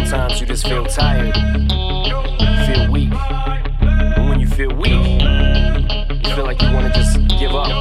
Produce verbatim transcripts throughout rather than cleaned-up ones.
Sometimes you just feel tired, you feel weak. And when you feel weak, you feel like you wanna just give up.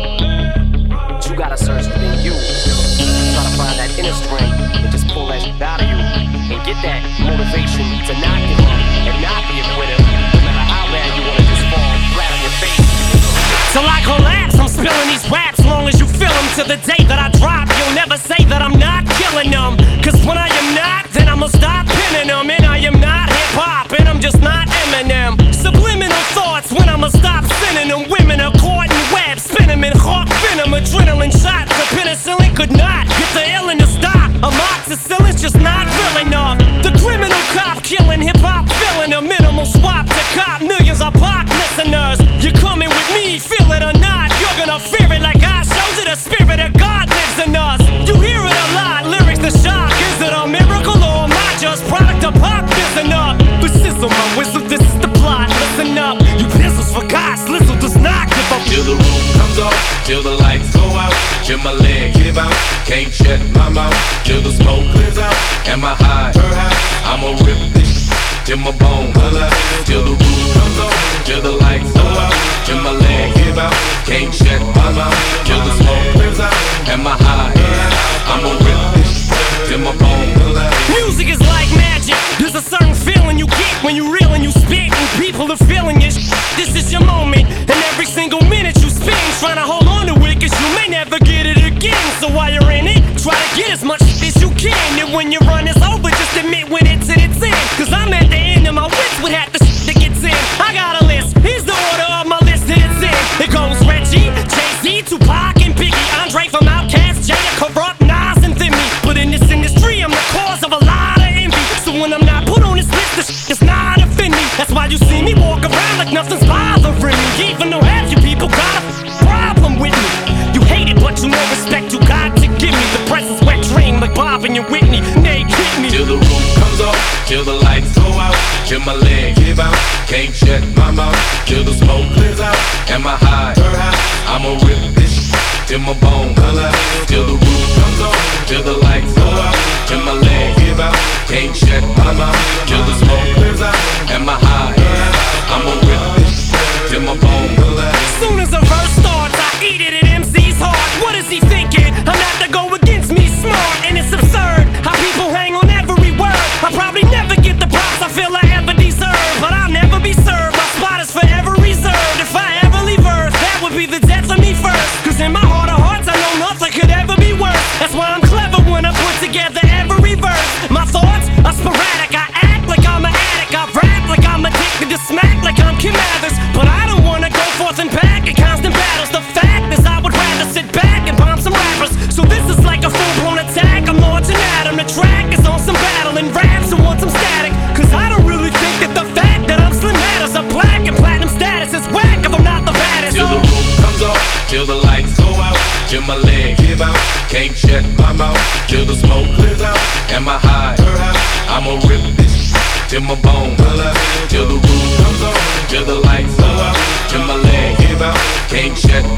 But you gotta search within you. Try to find that inner strength and just pull that shit out of you. And get that motivation to not give up and not be a quitter. No matter how bad you wanna just fall flat on your face. Till I collapse, I'm spilling these raps. Long as you feel them to the day that I drop, you'll never say that I'm not killing them. Cause when I am not, then I'ma stop pinning them. And I am not hip-hop, and I'm just not Eminem. Subliminal thoughts when I'ma stop sending them. Women are caught in webs, spin them in hawk venom. Adrenaline shots, the penicillin could not get the illin to stop. Amoxicillin's just not real enough. The criminal cop killing hip-hop, filling a minimal swap to cop millions of pop listeners. You're coming with me, feel it or not, you're gonna fear it like I showed you. The spirit of God lives in us. You hear it a lot, lyrics the shock. Is it a miracle or am I just product of pop? Listen up, this is my whistle, this is the plot. Listen up, you pistols for God's Lizzle does not give up. Till the roof comes off, till the lights go out, till my leg give out, can't shut my mouth, till the smoke clears out, and my high, I'ma rip this till my bone color, till the roof comes off, till the lights go out, till my leg give out, can't shut my mouth, till the smoke clears out, and my high, I'ma rip this till my bone color. Music is like magic. There's a certain feeling you get when you reel and you spit, and people are feeling it. This is your moment, and every single minute you spend trying to hold on to it, cause you may never get it again. So while you're in it, try to get as much as you can. And when your run is over, just admit when it's in its end. Cause I'm at the end of my wits with half the shit that gets in. I got a list, here's the order of my list that it's in. It goes Reggie, Jay-Z, Tupac, and Biggie, Andre from Outkast, Jada, Corrupt, Nas, and Thimmy. But in this industry, I'm the cause of a lot of envy. So when I'm not put on this list, the shit does not offend me. That's why you see me walk around like nothing's bothering me. Even though half you people got a problem with me. You hate it, but you know respect you got to give me. The presence wet dream like Bob and your Whitney. They kick me. Till the roof comes off, till the lights go out, till my leg give out, can't shut my mouth, till the smoke clears out, and my high, I'ma rip this till my bone color, till the roof comes off, till the lights go out, till my leg give out, can't shut my mouth, till the smoke clears out, and my high, I'ma rip this till my bone color. Soon as a verse starts, I eat it at M C's heart. What is he thinking? I'm not to go against me smart, and it's absurd how people hang on every word. I probably never get the props I feel I ever deserve, but I'll never be served. My spot is forever reserved. If I ever leave Earth, that would be the death of me first. Cause in my heart of hearts, I know nothing could ever be worse. That's why I'm clever when I put together every verse. My thoughts are sporadic. I act like I'm an addict. I rap like I'm addicted to smack like I'm Kim Mathers. But I don't wanna go forth and back in constant battles. The fact is I would rather sit back and bomb some rappers. So this is like a full-blown attack. I'm launching at 'em. The track is on some battle and raps and want some static. Cause I don't really think that the fact that I'm Slim matters. A black and platinum status is whack if I'm not the baddest. Till the roof comes off, till the lights go out, till my leg give out, can't shut my mouth, till the smoke clears out, and my high, I'ma rip this till my bone color, till the roof comes off, till the lights go out, till my leg give out, can't shut